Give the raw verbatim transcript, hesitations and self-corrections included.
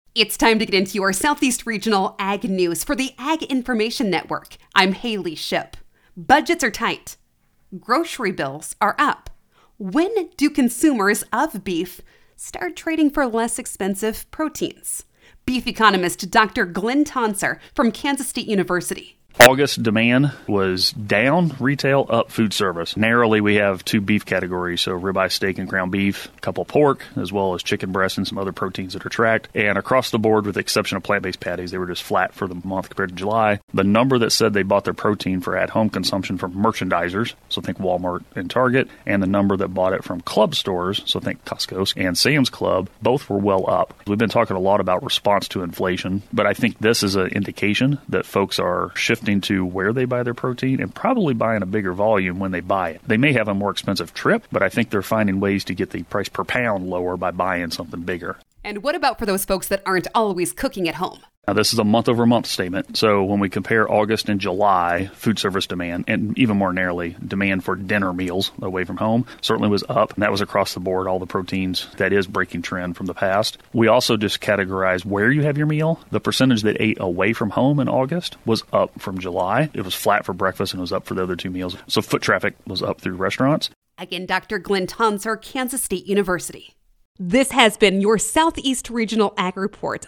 It's time to get into your Southeast Regional Ag News for the Ag Information Network. I'm Haley Ship. Budgets are tight. Grocery bills are up. When do consumers of beef start trading for less expensive proteins? Beef economist Doctor Glenn Tonsor from Kansas State University. August demand was down, retail up, food service. Narrowly, we have two beef categories, so ribeye steak and ground beef, a couple of pork, as well as chicken breast and some other proteins that are tracked. And across the board, with the exception of plant-based patties, they were just flat for the month compared to July. The number that said they bought their protein for at-home consumption from merchandisers, so think Walmart and Target, and the number that bought it from club stores, so think Costco and Sam's Club, both were well up. We've been talking a lot about response to inflation, but I think this is an indication that folks are shifting to where they buy their protein and probably buying a bigger volume when they buy it. They may have a more expensive trip, but I think they're finding ways to get the price per pound lower by buying something bigger. And what about for those folks that aren't always cooking at home? Now, this is a month-over-month statement. So when we compare August and July food service demand, and even more narrowly, demand for dinner meals away from home, certainly was up. And that was across the board, all the proteins. That is breaking trend from the past. We also just categorize where you have your meal. The percentage that ate away from home in August was up from July. It was flat for breakfast and was up for the other two meals. So foot traffic was up through restaurants. Again, Doctor Glenn Tonsor, Kansas State University. This has been your Southeast Regional Ag Report